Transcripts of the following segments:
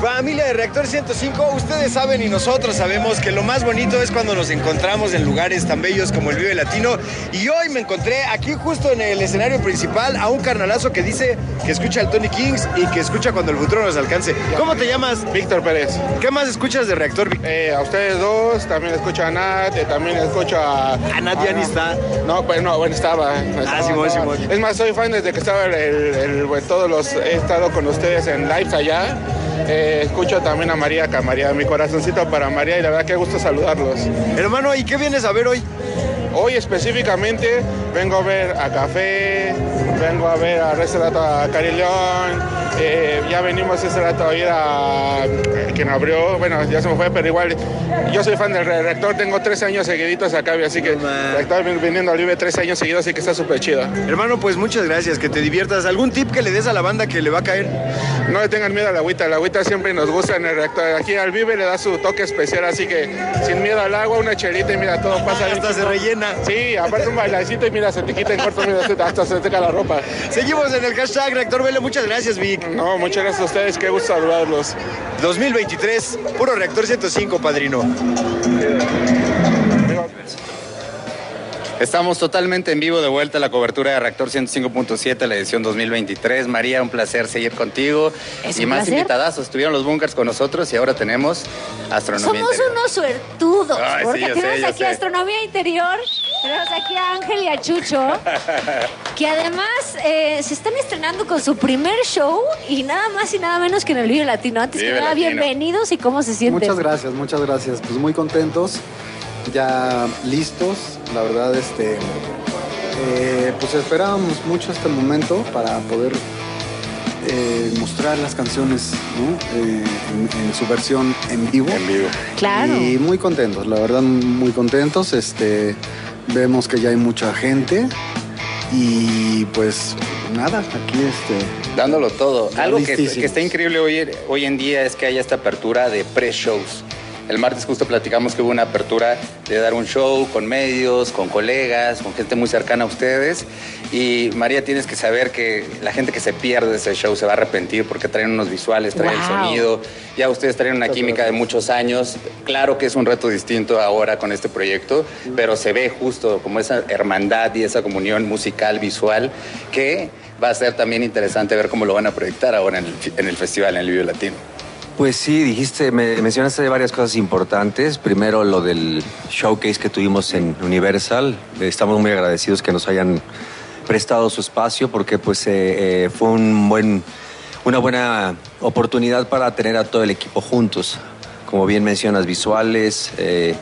Familia de Reactor 105, ustedes saben y nosotros sabemos que lo más bonito es cuando nos encontramos en lugares tan bellos como el Vive Latino. Y hoy me encontré aquí justo en el escenario principal a un carnalazo que dice que escucha al Tony Kings y que escucha cuando el futuro nos alcance. ¿Cómo te llamas? Víctor Pérez. ¿Qué más escuchas de Reactor? A ustedes dos, también escucho a Nat, también escucho a... ¿A Nat ya ni está? No, pues no, bueno, estaba. Simón. Es más, soy fan desde que estaba he estado con ustedes en lives allá. Escucho también a María, mi corazoncito para María, y la verdad que gusto saludarlos. Hermano, ¿y qué vienes a ver hoy? Hoy específicamente vengo a ver a Café, vengo a ver a Cari León, ya venimos ese rato a ir a quien abrió, bueno, ya se me fue, pero igual yo soy fan del Reactor, tengo 13 años seguiditos acá, así que Reactor viniendo al Vive 13 años seguidos, así que está súper chido. Hermano, pues muchas gracias, que te diviertas. ¿Algún tip que le des a la banda que le va a caer? No le tengan miedo a la agüita siempre nos gusta en el Reactor. Aquí al Vive le da su toque especial, así que sin miedo al agua, una chelita y mira, todo pasa bien. Hasta se rellena. Sí, aparte un bailecito y mira, se te quita en corto, mira, hasta se te seca la ropa. Seguimos en el hashtag Reactor Vele, muchas gracias, Vic. No, muchas gracias a ustedes, qué gusto saludarlos. 2023, puro Reactor 105, padrino. Estamos totalmente en vivo de vuelta a la cobertura de Reactor 105.7, la edición 2023. María, un placer seguir contigo. Y más invitadazos. Estuvieron los bunkers con nosotros y ahora tenemos Astronomía Somos Interior. unos suertudos, Ay, porque sí, yo sé, tenemos yo aquí sé. Astronomía Interior, tenemos aquí a Ángel y a Chucho, que además se están estrenando con su primer show y nada más y nada menos que en el Vive Latino. Antes Vive que nada, Latino. bienvenidos y cómo se sienten. Muchas gracias. Pues muy contentos, ya listos. La verdad, pues esperábamos mucho este momento para poder mostrar las canciones, ¿no? En su versión en vivo. En vivo. Claro. Y muy contentos, la verdad, muy contentos. Vemos que ya hay mucha gente y pues nada, aquí Dándolo todo. Ya Algo que listísimos. está increíble hoy en día es que haya esta apertura de pre-shows. El martes justo platicamos que hubo una apertura de dar un show con medios, con colegas, con gente muy cercana a ustedes. Y María, tienes que saber que la gente que se pierde ese show se va a arrepentir porque traen unos visuales, traen el Wow. sonido. Ya ustedes traen una química de muchos años. Claro que es un reto distinto ahora con este proyecto, pero se ve justo como esa hermandad y esa comunión musical, visual, que va a ser también interesante ver cómo lo van a proyectar ahora en el festival, en el Vive Latino. Pues sí, mencionaste varias cosas importantes. Primero, lo del showcase que tuvimos en Universal. Estamos muy agradecidos que nos hayan prestado su espacio porque pues fue una buena oportunidad para tener a todo el equipo juntos. Como bien mencionas, visuales,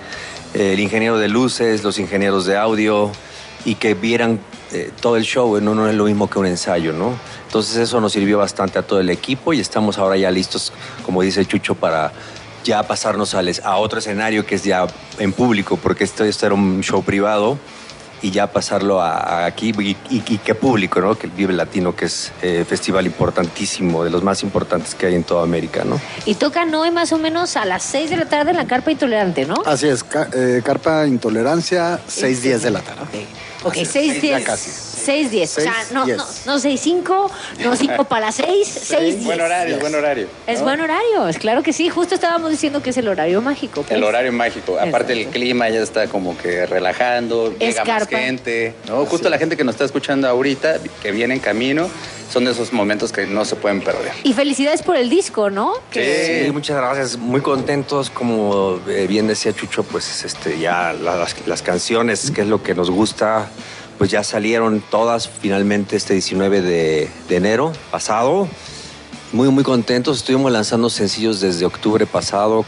el ingeniero de luces, los ingenieros de audio, y que vieran todo el show. No es lo mismo que un ensayo, ¿no? Entonces eso nos sirvió bastante a todo el equipo y estamos ahora ya listos, como dice Chucho, para ya pasarnos a otro escenario que es ya en público, porque esto era un show privado, y ya pasarlo a aquí y qué público, ¿no? Que el Vive Latino, que es festival importantísimo, de los más importantes que hay en toda América, ¿no? Y tocan hoy más o menos a las 6 de la tarde en la Carpa Intolerante, ¿no? Así es, Carpa Intolerancia, 6:10 de la tarde. Ok, Así es, 6:10. ya casi. 6:10. O sea, no 6:05, no 5 para las 6, 6:10. Buen horario, buen horario. Es buen horario, es claro que sí. Justo estábamos diciendo que es el horario mágico. pues. El horario mágico. Aparte el Exacto. clima ya está como que relajando, llega más Escarpa. gente, ¿no? Justo la gente que nos está escuchando ahorita, que viene en camino, son de esos momentos que no se pueden perder. Y felicidades por el disco, ¿no? Sí, muchas gracias. Muy contentos, como bien decía Chucho, pues ya las canciones, que es lo que nos gusta, pues ya salieron todas finalmente este 19 de enero pasado. Muy contentos. Estuvimos lanzando sencillos desde octubre pasado.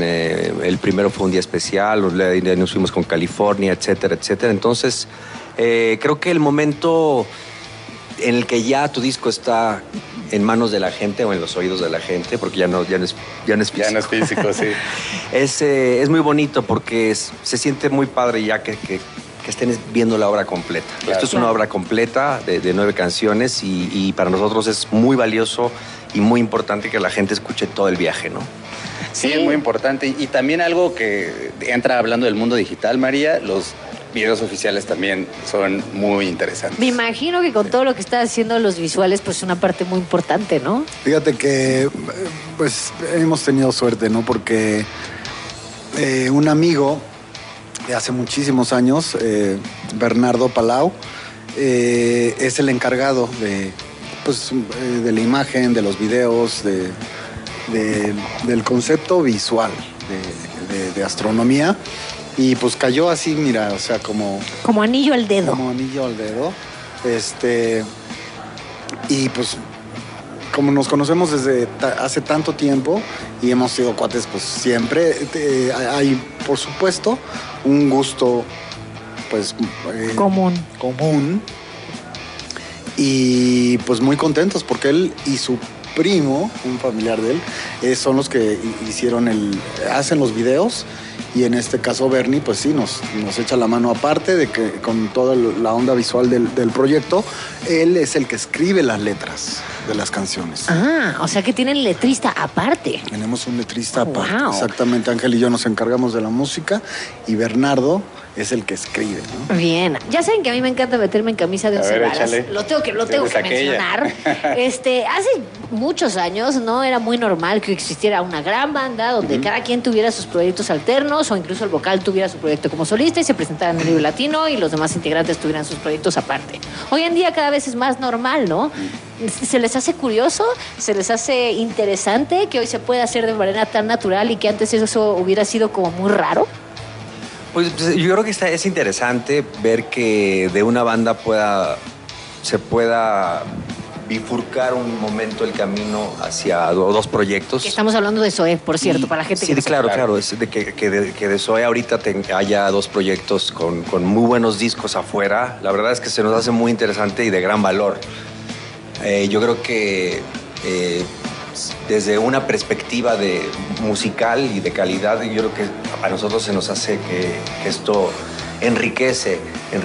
El primero fue un día especial, nos fuimos con California, etcétera. Entonces, creo que el momento en el que ya tu disco está en manos de la gente o en los oídos de la gente, porque ya no es físico. Ya no es físico, sí. Es muy bonito porque se siente muy padre ya que estén viendo la obra completa. Claro. Esto es una obra completa de 9 canciones y para nosotros es muy valioso y muy importante que la gente escuche todo el viaje, ¿no? Sí, es muy importante. Y también algo que entra hablando del mundo digital, María, los videos oficiales también son muy interesantes. Me imagino que con todo lo que está haciendo los visuales, pues es una parte muy importante, ¿no? Fíjate que pues hemos tenido suerte, ¿no? Porque un amigo de hace muchísimos años, Bernardo Palau, es el encargado de la imagen, de los videos, del concepto visual de astronomía. Y pues cayó así, mira, o sea, como anillo al dedo. Como anillo al dedo. Y pues como nos conocemos desde hace tanto tiempo y hemos sido cuates pues siempre, hay por supuesto un gusto pues común y pues muy contentos porque él y su primo, un familiar de él, son los que hacen los videos. Y en este caso Bernie, pues sí, nos echa la mano aparte de que con toda la onda visual del proyecto, él es el que escribe las letras de las canciones. Ah, o sea que tienen letrista aparte. Tenemos un letrista aparte. Wow. Exactamente, Ángel y yo nos encargamos de la música y Bernardo es el que escribe, ¿no? Bien. Ya saben que a mí me encanta meterme en camisa de once varas. Lo tengo que mencionar. Hace muchos años no era muy normal que existiera una gran banda donde cada quien tuviera sus proyectos alternos o incluso el vocal tuviera su proyecto como solista y se presentara en el Vive Latino y los demás integrantes tuvieran sus proyectos aparte. Hoy en día cada vez es más normal, ¿no? ¿Se les hace curioso? ¿Se les hace interesante que hoy se pueda hacer de manera tan natural y que antes eso hubiera sido como muy raro? Pues yo creo que es interesante ver que de una banda se pueda bifurcar un momento el camino hacia dos proyectos. Que estamos hablando de Zoé, por cierto, para la gente que no claro, claro. Es de que de Zoé ahorita haya dos proyectos con muy buenos discos afuera. La verdad es que se nos hace muy interesante y de gran valor. Yo creo que desde una perspectiva musical y de calidad, yo creo que a nosotros se nos hace que esto enriquece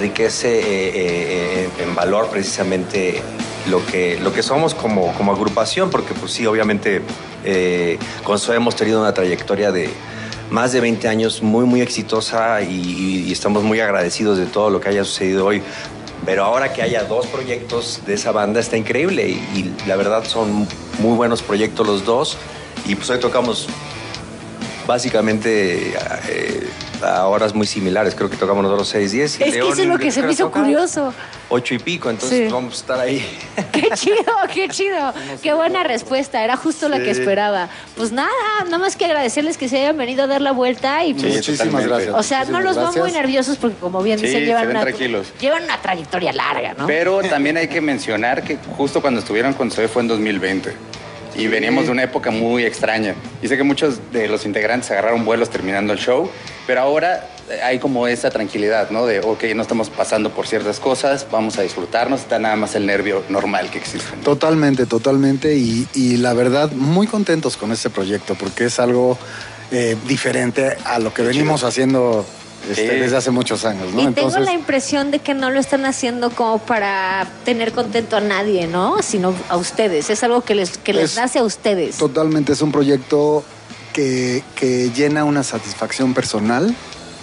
en valor precisamente lo que somos como agrupación, porque pues sí, obviamente con Zoé hemos tenido una trayectoria de más de 20 años muy, muy exitosa y estamos muy agradecidos de todo lo que haya sucedido hoy. Pero ahora que haya dos proyectos de esa banda está increíble y la verdad son muy buenos proyectos los dos y pues hoy tocamos básicamente a horas muy similares. Creo que tocamos nosotros 6:10. Es que eso es lo que se me hizo curioso. 8 y pico, entonces sí. Vamos a estar ahí. ¡Qué chido, qué chido! ¡Qué buena respuesta! Era justo la que esperaba. Pues nada más que agradecerles que se hayan venido a dar la vuelta y pues, muchísimas gracias. O sea, no los veo muy nerviosos porque como bien dicen, llevan una trayectoria larga, ¿no? Pero también hay que mencionar que justo cuando estuvieron con Zoé fue en 2020. Y veníamos de una época muy extraña. Y sé que muchos de los integrantes agarraron vuelos terminando el show, pero ahora hay como esa tranquilidad, ¿no? De, ok, no estamos pasando por ciertas cosas, vamos a disfrutarnos, está nada más el nervio normal que existe. Totalmente. Y la verdad, muy contentos con este proyecto, porque es algo diferente a lo que venimos haciendo desde hace muchos años, ¿no? Y tengo la impresión de que no lo están haciendo como para tener contento a nadie, ¿no? Sino a ustedes. Es algo que les nace a ustedes. Totalmente, es un proyecto que llena una satisfacción personal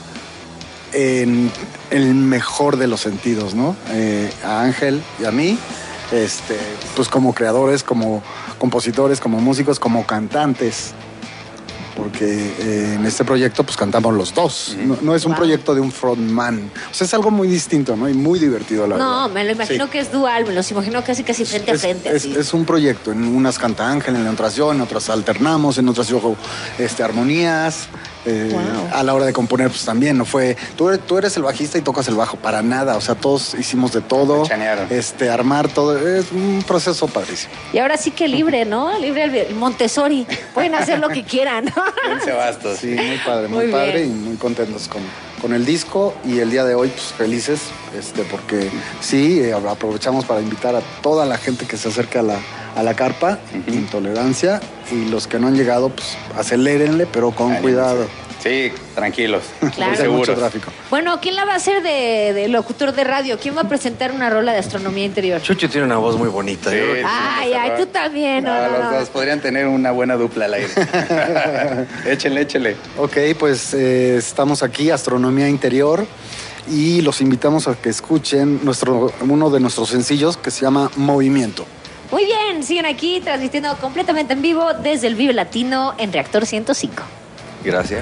en el mejor de los sentidos, ¿no? A Ángel y a mí, pues como creadores, como compositores, como músicos, como cantantes. Porque en este proyecto pues cantamos los dos. No es un proyecto de un frontman. O sea, es algo muy distinto, ¿no? Y muy divertido, la verdad. No, me lo imagino que es dual, me los imagino casi frente a frente. Es un proyecto. En unas canta Ángel, en otras yo, en otras alternamos, en otras yo armonías. A la hora de componer, pues también no fue. Tú eres el bajista y tocas el bajo, para nada. O sea, todos hicimos de todo. Armar todo. Es un proceso padrísimo. Y ahora sí que libre, ¿no? Libre el Montessori. Pueden hacer lo que quieran, ¿no? Sí, muy padre, muy padre y muy contentos con el disco. Y el día de hoy, pues felices, porque sí, aprovechamos para invitar a toda la gente que se acerca a la carpa, Intolerancia, y los que no han llegado, pues acelérenle, pero con cuidado. Sí, tranquilos. Claro. Hay mucho tráfico. Bueno, ¿quién la va a hacer de locutor de radio? ¿Quién va a presentar una rola de astronomía interior? Chucho tiene una voz muy bonita. Sí, ay, tú también. Los dos podrían tener una buena dupla al aire. Échele. Ok, pues estamos aquí, Astronomía Interior. y los invitamos a que escuchen uno de nuestros sencillos que se llama Movimiento. Muy bien, siguen aquí transmitiendo completamente en vivo desde el Vive Latino en Reactor 105. Gracias.